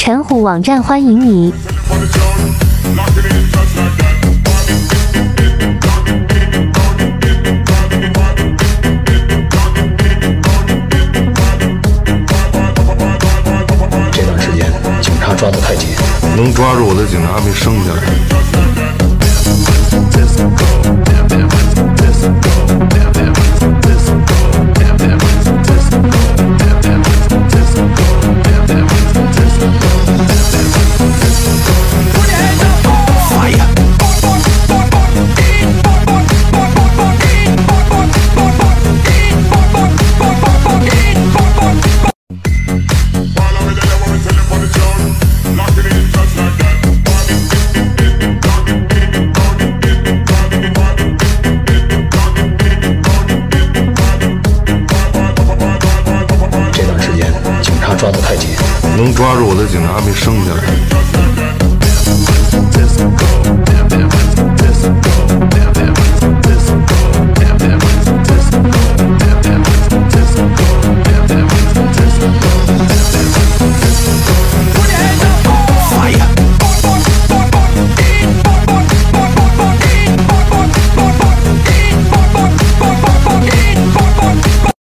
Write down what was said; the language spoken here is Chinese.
陈虎网站欢迎你。 这段时间警察抓得太紧， 能抓住我的警察没生下来。 抓得太紧， 能抓住我的警察没生下来。